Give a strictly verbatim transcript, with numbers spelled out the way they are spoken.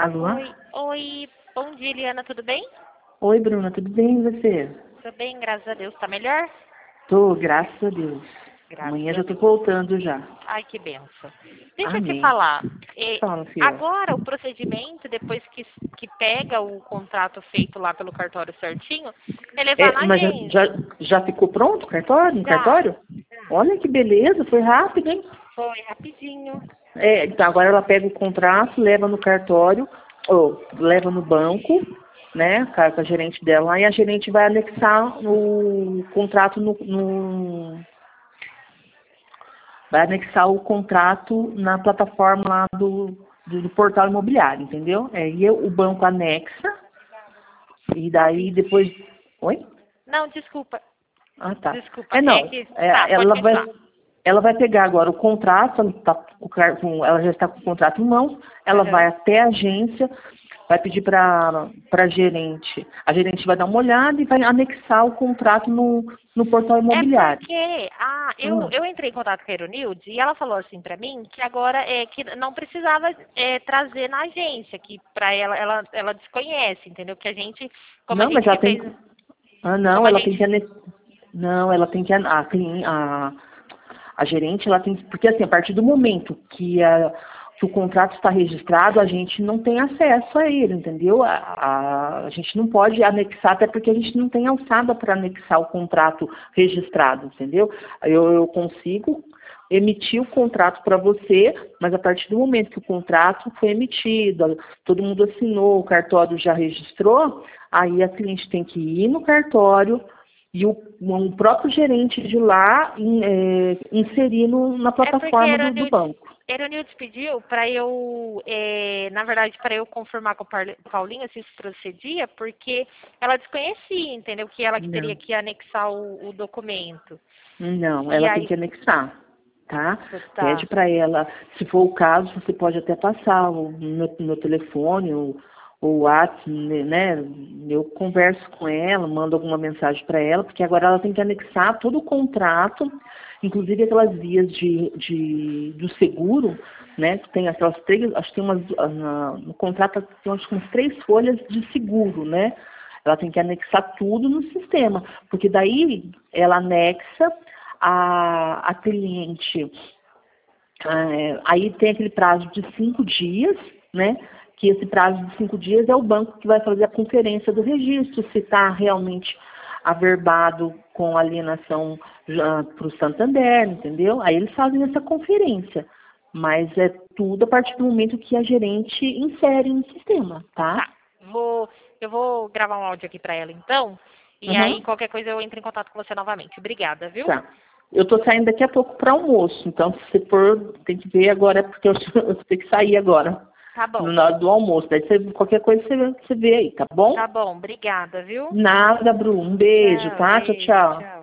Alô? Oi, oi, bom dia, Eliana, tudo bem? Oi, Bruna, tudo bem e você? Tô bem, graças a Deus. Tá melhor? Tô, graças a Deus. Graças Amanhã a já tô Deus. voltando já. Ai, que benção. Deixa eu te Amém. falar. é, Fala, fiel. agora, o procedimento, depois que, que pega o contrato feito lá pelo cartório certinho, é levar É, na mas já, já, agência. já ficou pronto o cartório? No Já, cartório? Olha que beleza, foi rápido, hein? foi rapidinho. É, então agora ela pega o contrato, leva no cartório, ou leva no banco, né, com a com a gerente dela, e a gerente vai anexar o contrato no, no vai anexar o contrato na plataforma lá do, do, do portal imobiliário, entendeu? É, e eu- o banco anexa, e daí depois. Oi? Não, desculpa, Ah, tá. desculpa. É É não. que, tá, É, pode ela vai. continuar. Ela vai pegar agora o contrato, ela, tá com o car- com- ela já está com o contrato em mãos, ela vai Aham. até a agência, vai pedir para a gerente. A gerente vai dar uma olhada e vai anexar o contrato no, no portal É imobiliário. porque ah, eu, Hum. eu entrei em contato com a Aeronilde e ela falou assim pra mim que agora é que não precisava é, trazer na agência, que pra ela, ela ela desconhece, entendeu? Que a gente, como a Não, mas gente ela que tem. fez, Ah, não, como a ela tem que gente. ane- não, ela tem que a, a, clien- a, a gerente, ela tem que, porque assim, a partir do momento que, a, que o contrato está registrado, a gente não tem acesso a ele, entendeu? A, a, a gente não pode anexar, até porque a gente não tem alçada para anexar o contrato registrado, entendeu? Eu, eu consigo emitir o contrato para você, mas a partir do momento que o contrato foi emitido, todo mundo assinou, o cartório já registrou, aí a cliente tem que ir no cartório e o, o próprio gerente de lá in- é, inserir no- na É porque a plataforma do, do Aeronilde, banco. a Aeronilde pediu para eu, é, na verdade, para eu confirmar com o Parli- Paulinho se isso procedia, porque ela desconhecia, entendeu? Que ela que teria Não, que anexar o, o documento. não, E ela tem aí, que anexar, tá? Pede tá. para ela, se for o caso, você pode até passar o meu, meu telefone, o o WhatsApp, né? Eu converso com ela, mando alguma mensagem para ela, porque agora ela tem que anexar todo o contrato, inclusive aquelas vias de, de, do seguro, né? Que tem aquelas três, acho que tem umas, ah, no contrato tem acho que umas três folhas de seguro, né? Ela tem que anexar tudo no sistema, porque daí ela anexa a, a cliente. Ah, aí tem aquele prazo de cinco dias, né? Que esse prazo de cinco dias é o banco que vai fazer a conferência do registro, se está realmente averbado com alienação para o Santander, entendeu? Aí eles fazem essa conferência. Mas é tudo a partir do momento que a gerente insere no sistema, tá? Tá. Vou, eu vou gravar um áudio aqui para ela então. E aí, Uhum. qualquer coisa, eu entro em contato com você novamente. Obrigada, viu? Tá. Eu tô saindo daqui a pouco para almoço, então se for, tem que ver agora, porque eu, eu tenho que sair agora, Tá bom. na hora do almoço. Daí você, qualquer coisa você, você vê aí, tá Tá bom? bom. Obrigada, viu? Nada, Bru. Um beijo, Tchau. tá? Tchau, Beijo. tchau. Tchau.